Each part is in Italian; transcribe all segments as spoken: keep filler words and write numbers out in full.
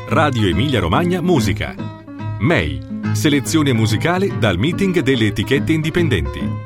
Radio Emilia Romagna Musica. M E I, selezione musicale dal meeting delle etichette indipendenti.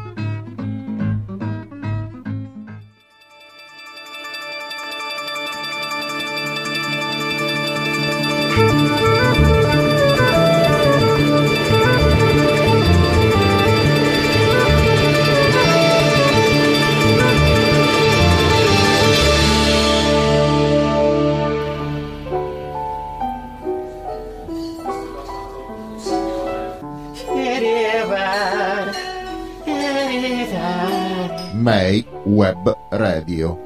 M E I Web Radio.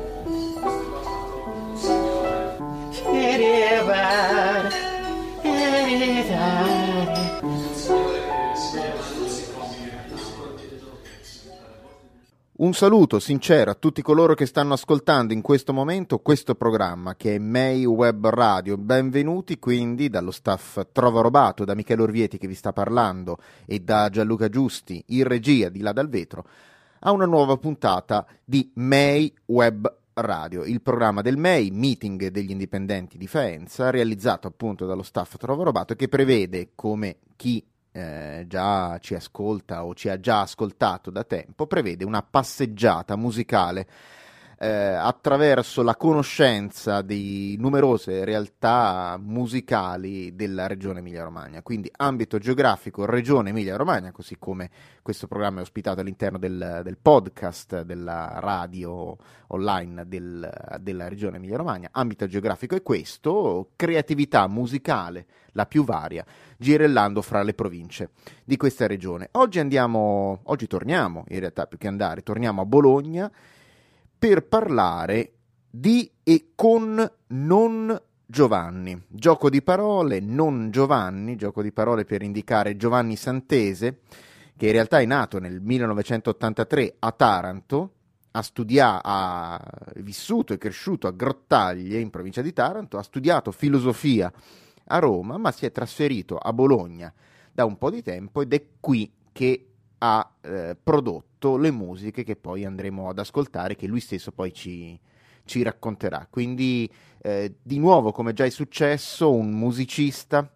Un saluto sincero a tutti coloro che stanno ascoltando in questo momento questo programma che è M E I Web Radio. Benvenuti quindi dallo staff Trova Robato, da Michele Orvieti che vi sta parlando e da Gianluca Giusti in regia di là dal vetro, a una nuova puntata di M E I Web Radio, il programma del M E I, meeting degli indipendenti di Faenza, realizzato appunto dallo staff Trova Robato, che prevede, come chi eh, già ci ascolta o ci ha già ascoltato da tempo, prevede una passeggiata musicale eh, attraverso la conoscenza di numerose realtà musicali della regione Emilia-Romagna. Quindi ambito geografico regione Emilia-Romagna, così come questo programma è ospitato all'interno del, del podcast della radio online del, della regione Emilia-Romagna. Ambito geografico è questo, creatività musicale la più varia, girellando fra le province di questa regione. Oggi andiamo, oggi torniamo, in realtà più che andare, torniamo a Bologna per parlare di e con Non Giovanni. Gioco di parole, Non Giovanni, gioco di parole per indicare Giovanni Santese, che in realtà è nato nel millenovecentottantatré a Taranto, ha studiato, ha vissuto e cresciuto a Grottaglie, in provincia di Taranto, ha studiato filosofia a Roma, ma si è trasferito a Bologna da un po' di tempo ed è qui che ha eh, prodotto le musiche che poi andremo ad ascoltare, che lui stesso poi ci, ci racconterà. Quindi eh, di nuovo, come già è successo, un musicista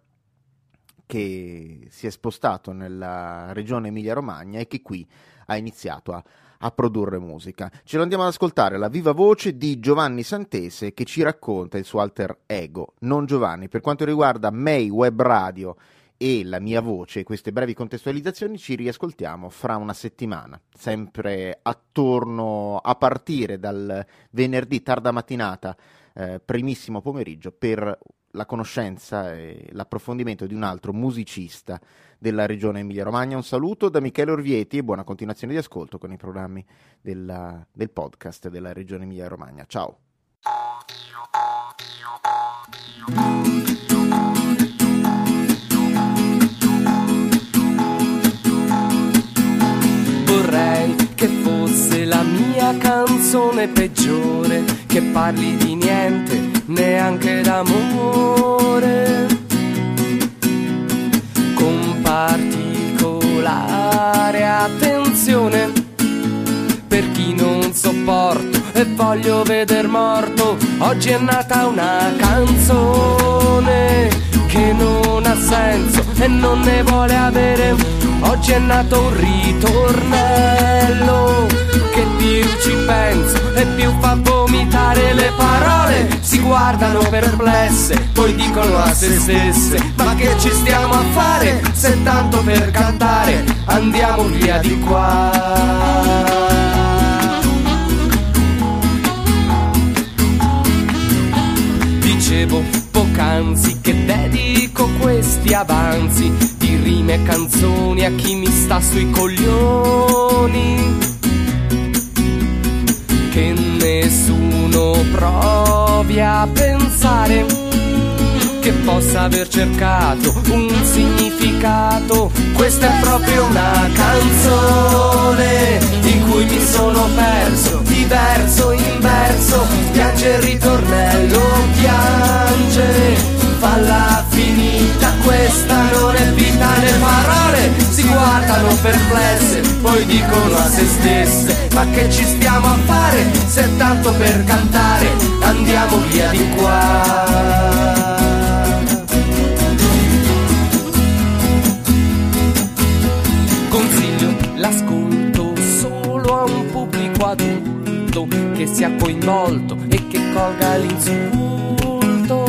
che si è spostato nella regione Emilia-Romagna e che qui ha iniziato a, a produrre musica. Ce lo andiamo ad ascoltare la viva voce di Giovanni Santese, che ci racconta il suo alter ego, Non Giovanni. Per quanto riguarda M E I Web Radio e la mia voce, queste brevi contestualizzazioni, ci riascoltiamo fra una settimana, sempre attorno a partire dal venerdì tarda mattinata, eh, primissimo pomeriggio, per la conoscenza e l'approfondimento di un altro musicista della regione Emilia-Romagna. Un saluto da Michele Orvieti e buona continuazione di ascolto con i programmi della, del podcast della regione Emilia-Romagna. Ciao! Vorrei che fosse la mia canzone peggiore, che parli di niente, neanche d'amore, con particolare attenzione per chi non sopporto e voglio veder morto. Oggi è nata una canzone che non ha senso e non ne vuole avere. Oggi è nato un ritornello che più ci penso e più fa vomitare. Le parole si guardano perplesse, poi dicono a se stesse: ma che ci stiamo a fare se tanto per cantare andiamo via di qua. Dicevo poc'anzi che dedico questi avanzi di rime e canzoni a chi mi sta sui coglioni, che nessuno provi a pensare che possa aver cercato un significato. Questa è proprio una canzone in cui mi sono perso, di verso in verso. Piange il ritornello, piange, falla finita, questa non è vita. Le parole si guardano perplesse, poi dicono a se stesse: ma che ci stiamo a fare se tanto per cantare andiamo via di qua. che sia coinvolto e che colga l'insulto.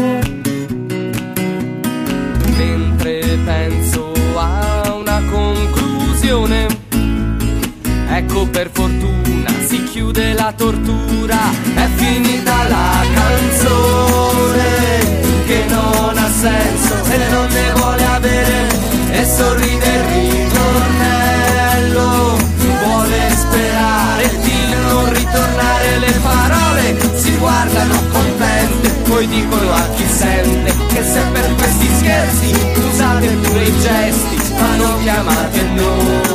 Mentre penso a una conclusione, ecco per fortuna si chiude la tortura, è finita la canzone che non ha senso e non ne vuole avere, e sorride il ritornello, vuole sperare di non ritornare, le parole si guardano contente, poi dicono a chi sente che se per questi scherzi usate pure i gesti, ma non chiamate noi.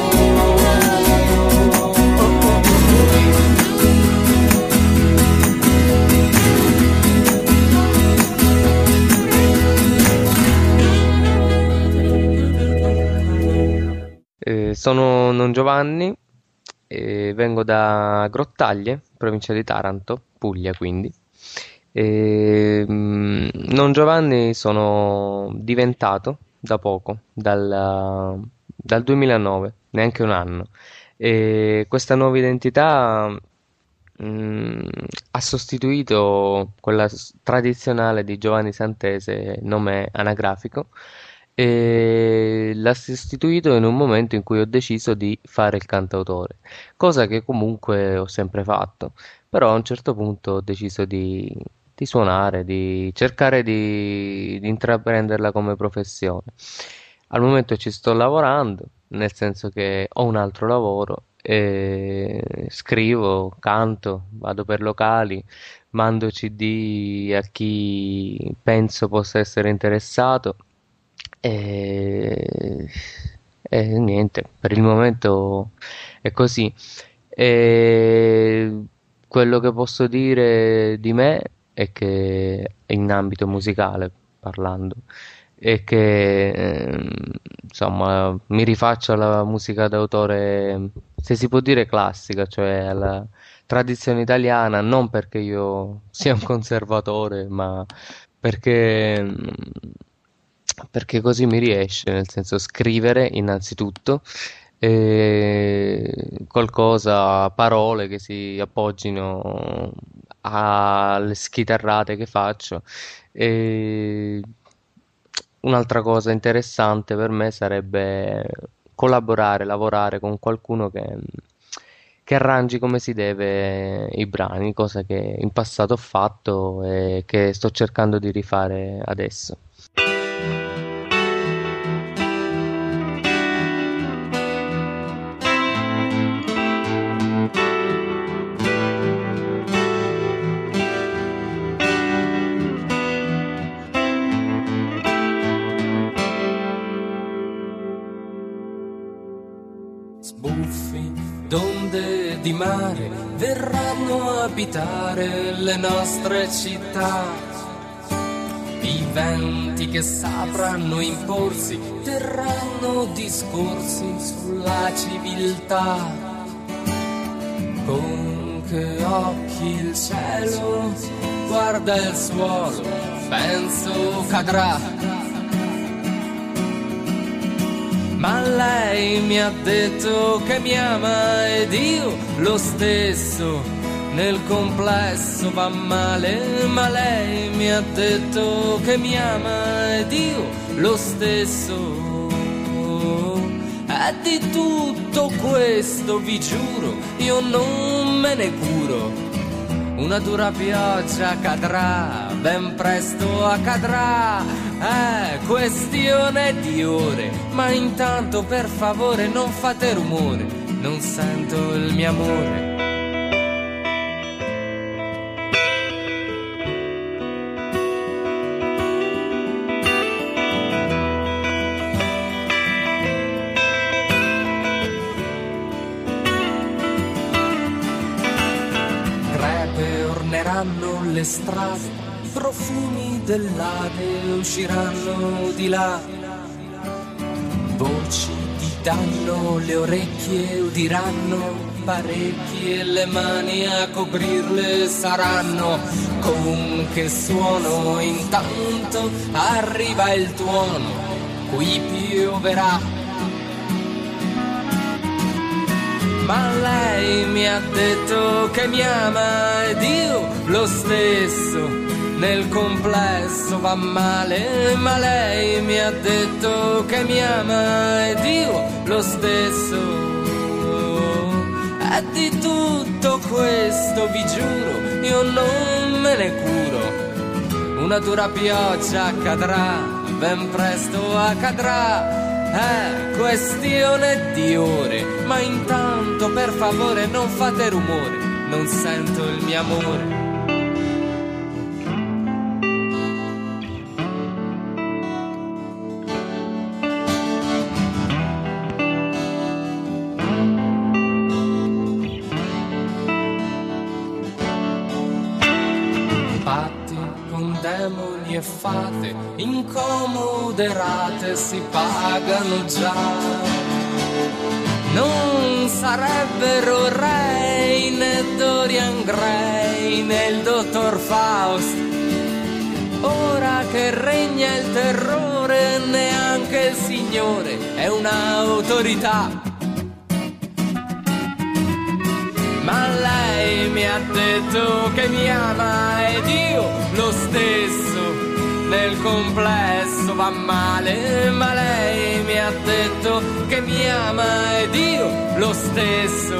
Eh, sono non Giovanni, eh, vengo da Grottaglie, provincia di Taranto, Puglia quindi. Eh, mh, non Giovanni sono diventato da poco, dal, dal duemilanove, neanche un anno. E questa nuova identità mh, ha sostituito quella s- tradizionale di Giovanni Santese, nome anagrafico, e l'ha sostituito in un momento in cui ho deciso di fare il cantautore, cosa che comunque ho sempre fatto, però a un certo punto ho deciso di, di suonare, di cercare di, di intraprenderla come professione. Al momento ci sto lavorando, nel senso che ho un altro lavoro e scrivo, canto, vado per locali, mando C D a chi penso possa essere interessato. E, e niente, per il momento è così. E quello che posso dire di me è che, in ambito musicale parlando, è che ehm, insomma mi rifaccio alla musica d'autore, se si può dire classica, cioè alla tradizione italiana, non perché io sia un conservatore, ma perché perché così mi riesce, nel senso scrivere innanzitutto eh, qualcosa, parole che si appoggino alle schitarrate che faccio. E un'altra cosa interessante per me sarebbe collaborare, lavorare con qualcuno che, che arrangi come si deve i brani, cosa che in passato ho fatto e che sto cercando di rifare adesso. Sbuffi d'onde di mare verranno a abitare le nostre città. I venti che sapranno imporsi terranno discorsi sulla civiltà. Con che occhi il cielo guarda il suolo, penso cadrà. Ma lei mi ha detto che mi ama ed io lo stesso, nel complesso va male. Ma lei mi ha detto che mi ama ed io lo stesso. E di tutto questo vi giuro, io non me ne curo. Una dura pioggia cadrà, ben presto accadrà, è questione di ore. Ma intanto per favore non fate rumore, non sento il mio amore. Le strade, profumi dell'Ade usciranno di là, voci ti danno le orecchie, udiranno parecchi e le mani a coprirle saranno. Con che suono intanto arriva il tuono, qui pioverà. Ma lei mi ha detto che mi ama ed io lo stesso, nel complesso va male. Ma lei mi ha detto che mi ama ed io lo stesso. E di tutto questo vi giuro io non me ne curo. Una dura pioggia cadrà, ben presto accadrà. È questione di ore, ma intanto per favore non fate rumore, non sento il mio amore. Demoni e fate incomoderate si pagano già. Non sarebbero Rey né Dorian Gray né il dottor Faust. Ora che regna il terrore neanche il Signore è un'autorità. Ma lei mi ha detto che mi ama ed io lo stesso, nel complesso va male. Ma lei mi ha detto che mi ama ed io lo stesso.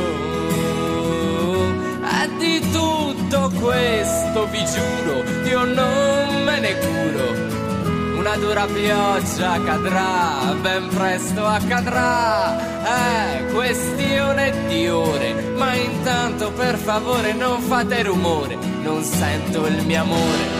E di tutto questo vi giuro io non me ne curo. Una dura pioggia cadrà, ben presto accadrà. È questione di ore, ma intanto per favore non fate rumore, non sento il mio amore.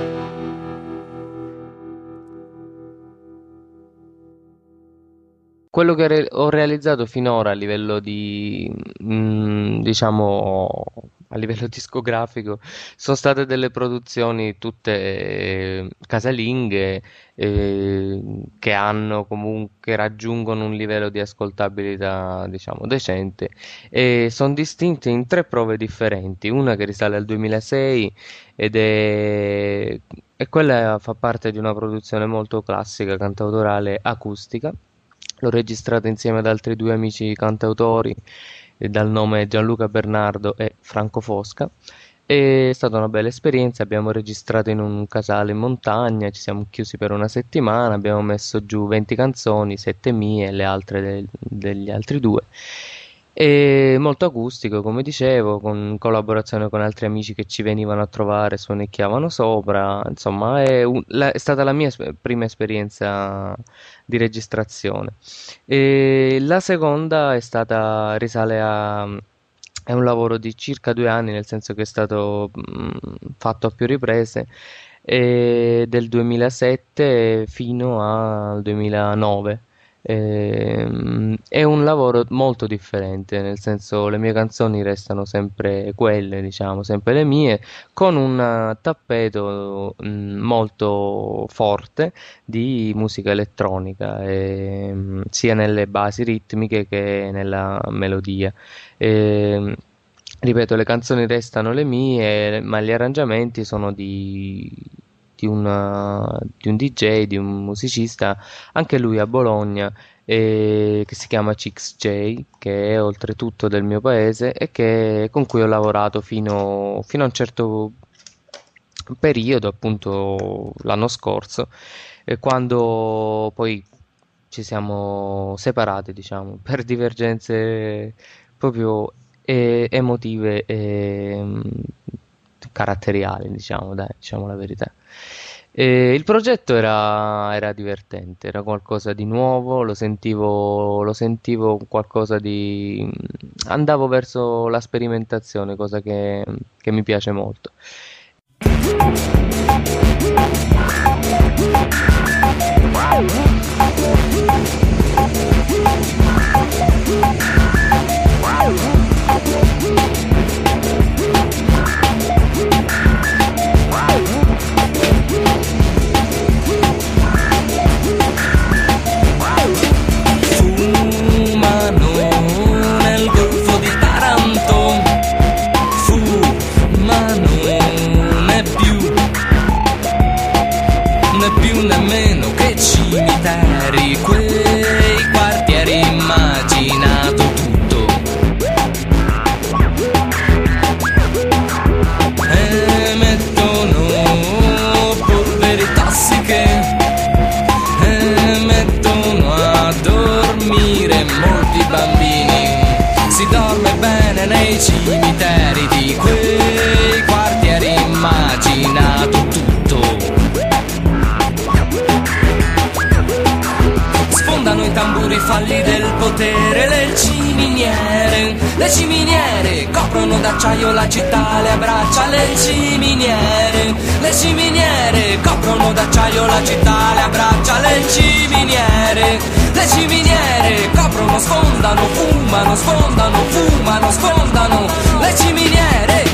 Quello che re- ho realizzato finora a livello di, mh, diciamo, a livello discografico, sono state delle produzioni tutte eh, casalinghe, eh, che hanno comunque raggiungono un livello di ascoltabilità, diciamo, decente, e sono distinte in tre prove differenti. Una che risale al duemilasei ed è, e quella fa parte di una produzione molto classica, cantautorale, acustica. L'ho registrata insieme ad altri due amici cantautori eh, dal nome Gianluca Bernardo e Franco Fosca. È stata una bella esperienza, abbiamo registrato in un casale in montagna, ci siamo chiusi per una settimana, abbiamo messo giù venti canzoni, sette mie e le altre del- degli altri due. È molto acustico, come dicevo, con collaborazione con altri amici che ci venivano a trovare, suonicchiavano sopra. Insomma, è, un- la- è stata la mia es- prima esperienza di registrazione. E la seconda è stata, risale a, è un lavoro di circa due anni, nel senso che è stato mh, fatto a più riprese, e del duemilasette fino al duemilanove. Ehm, è un lavoro molto differente, nel senso le mie canzoni restano sempre quelle, diciamo, sempre le mie, con un tappeto mh, molto forte di musica elettronica, ehm, sia nelle basi ritmiche che nella melodia. Ehm, Ripeto, le canzoni restano le mie, ma gli arrangiamenti sono di, di, una- di un D J, di un musicista, anche lui a Bologna, eh, che si chiama Chix J, che è oltretutto del mio paese e che- con cui ho lavorato fino, fino a un certo periodo, appunto l'anno scorso, eh, quando poi ci siamo separati, diciamo, per divergenze proprio eh, emotive e mm, caratteriali, diciamo, dai, diciamo la verità. E il progetto era, era divertente, era qualcosa di nuovo, lo sentivo, lo sentivo qualcosa di... andavo verso la sperimentazione, cosa che, che mi piace molto. Fumano nel golfo di Taranto, fumano né più, né più nemmeno che cimiteri, quei quartieri immaginato tutto le ciminiere coprono d'acciaio la città, le abbraccia le ciminiere, le ciminiere coprono d'acciaio la città, le abbraccia le ciminiere, le ciminiere coprono, sfondano, fumano, sfondano, fumano, sfondano, le ciminiere.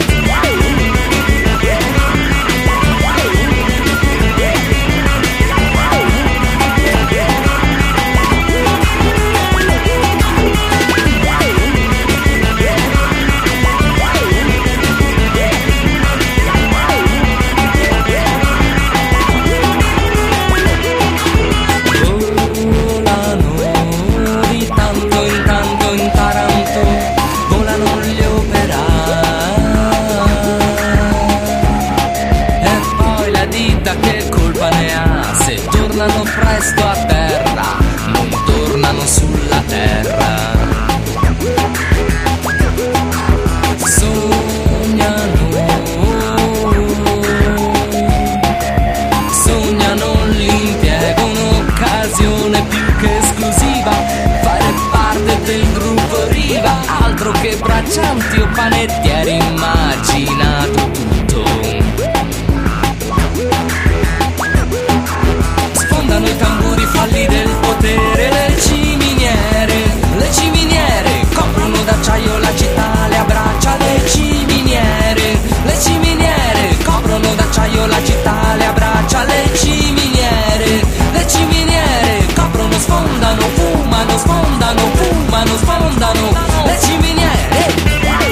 Tornano presto a terra, non tornano sulla terra. Sognano, sognano l'impiego, un'occasione più che esclusiva, fare parte del gruppo Riva, altro che braccianti o panettieri, immaginato tutto. I tamburi falli del potere, le ciminiere, le ciminiere coprono d'acciaio la città, le abbraccia le ciminiere, le ciminiere coprono d'acciaio la città, le abbraccia le ciminiere, le ciminiere coprono, sfondano, fumano, sfondano, fumano, sfondano, le ciminiere.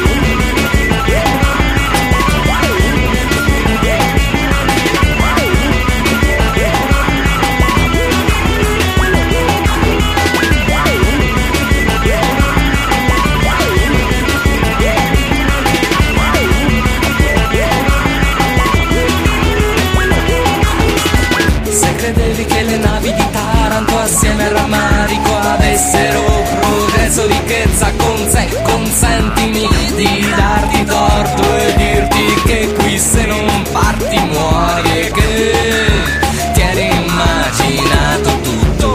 Credevi che le navi di Taranto assieme al rammarico avessero progresso, ricchezza con sé, consentimi di darti torto e dirti che qui se non parti muori e che ti eri immaginato tutto.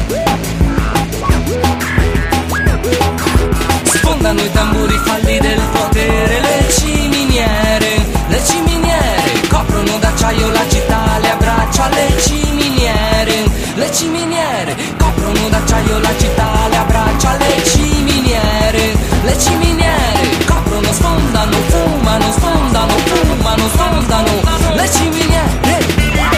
Sfondano i tamburi falli del potere, le ciminiere, le ciminiere coprono d'acciaio la città, le abbraccia le ciminiere, le ciminiere coprono d'acciaio la città, le abbraccia le ciminiere, le ciminiere coprono, sfondano, fumano, sfondano, fumano, sfondano, le ciminiere.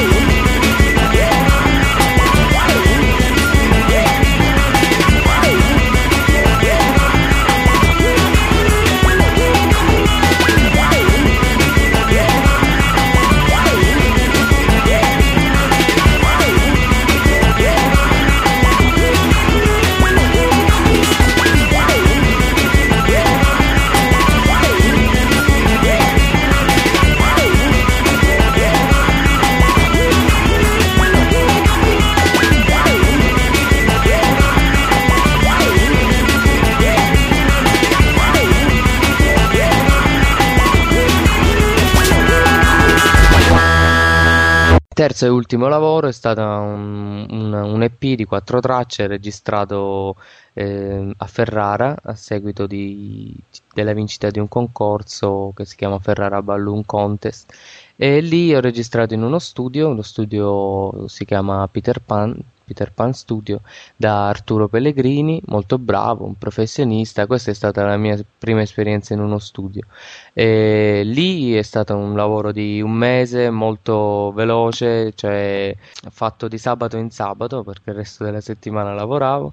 Terzo e ultimo lavoro è stato un, un, un E P di quattro tracce registrato eh, a Ferrara a seguito di, della vincita di un concorso che si chiama Ferrara Balloon Contest, e lì ho registrato in uno studio, lo studio si chiama Peter Pan, Peter Pan Studio, da Arturo Pellegrini, molto bravo, un professionista. Questa è stata la mia prima esperienza in uno studio. E lì è stato un lavoro di un mese, molto veloce, cioè fatto di sabato in sabato, perché il resto della settimana lavoravo,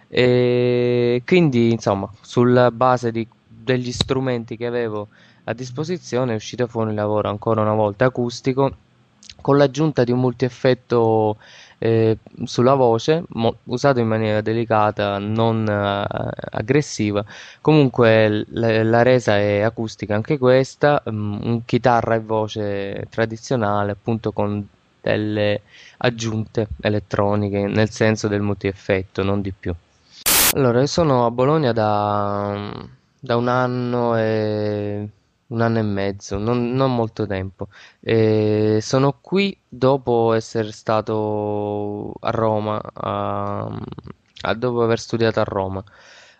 e quindi insomma sulla base di, degli strumenti che avevo a disposizione è uscito fuori un lavoro ancora una volta acustico, con l'aggiunta di un multieffetto eh, sulla voce, mo- usato in maniera delicata, non eh, aggressiva. Comunque l- la resa è acustica anche questa, um, un chitarra e voce tradizionale, appunto con delle aggiunte elettroniche, nel senso del multieffetto, non di più. Allora, io sono a Bologna da, da un anno e... un anno e mezzo, non, non molto tempo. E sono qui dopo essere stato a Roma, a, a- dopo aver studiato a Roma.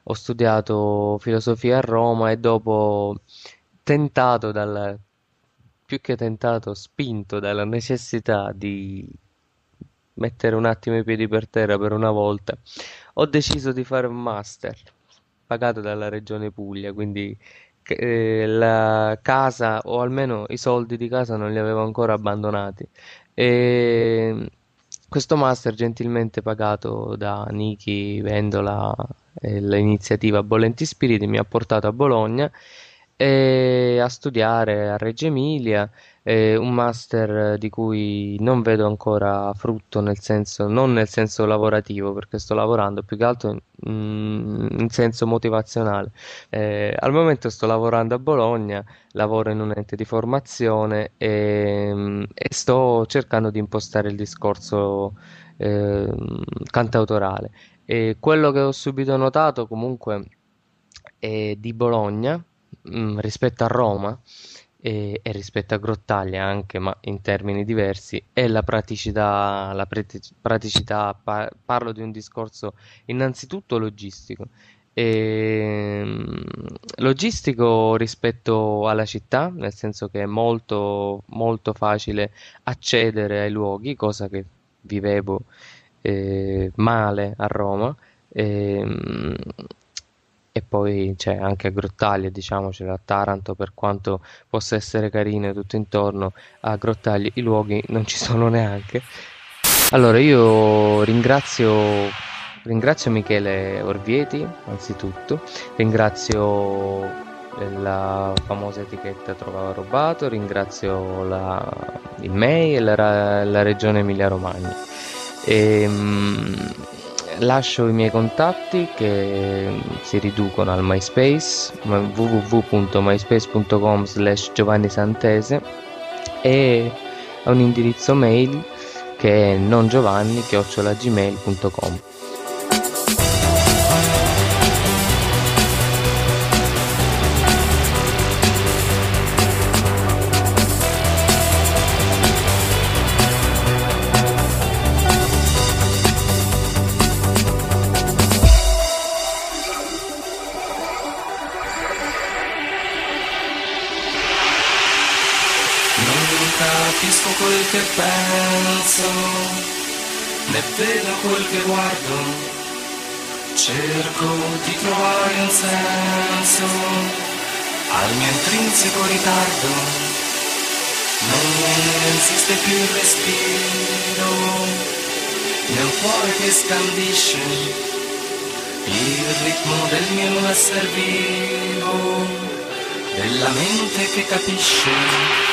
ho studiato filosofia a Roma e dopo, tentato dal, più che tentato, spinto dalla necessità di mettere un attimo i piedi per terra per una volta, ho deciso di fare un master pagato dalla Regione Puglia, quindi eh, la casa, o almeno i soldi di casa, non li avevo ancora abbandonati. E questo master, gentilmente pagato da Niki Vendola e l'iniziativa Bollenti Spiriti, mi ha portato a Bologna e a studiare a Reggio Emilia, eh, un master di cui non vedo ancora frutto, nel senso, non nel senso lavorativo, perché sto lavorando più che altro in, mm, in senso motivazionale. Eh, al momento sto lavorando a Bologna, lavoro in un ente di formazione e, mm, e sto cercando di impostare il discorso eh, cantautorale. E quello che ho subito notato comunque è di Bologna, mm, rispetto a Roma e, e rispetto a Grottaglia anche, ma in termini diversi, è la praticità, la preti- praticità, pa- parlo di un discorso innanzitutto logistico. E, logistico rispetto alla città, nel senso che è molto, molto facile accedere ai luoghi, cosa che vivevo eh, male a Roma. E, e poi c'è anche a Grottaglie, diciamocelo, a Taranto, per quanto possa essere carino e tutto intorno, a Grottaglie i luoghi non ci sono neanche. Allora io ringrazio, ringrazio Michele Orvieti, anzitutto, ringrazio la famosa etichetta Trovava Robato, ringrazio la, il M E I e la, la Regione Emilia-Romagna. E, mh, lascio i miei contatti che si riducono al MySpace, w w w punto myspace punto com slash Giovanni Santese, e a un indirizzo mail che è nongiovanni chiocciola gmail punto com. Capisco quel che penso, ne vedo quel che guardo, cerco di trovare un senso al mio intrinseco ritardo, non esiste più il respiro, nel cuore che scandisce il ritmo del mio essere vivo, della mente che capisce.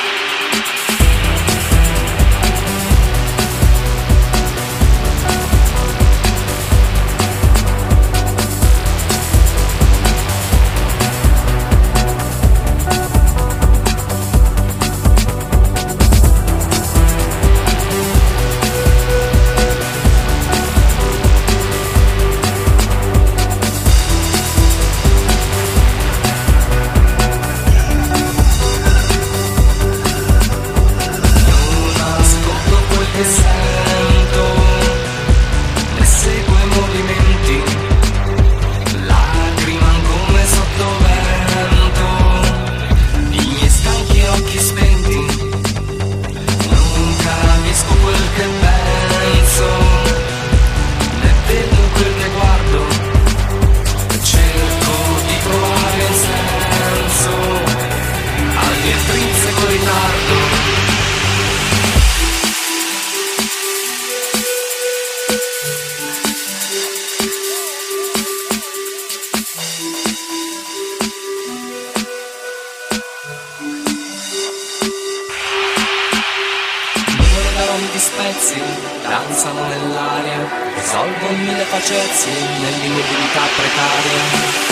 Spezzi danzano nell'aria, risolvono mille facezie nell'immobilità precaria.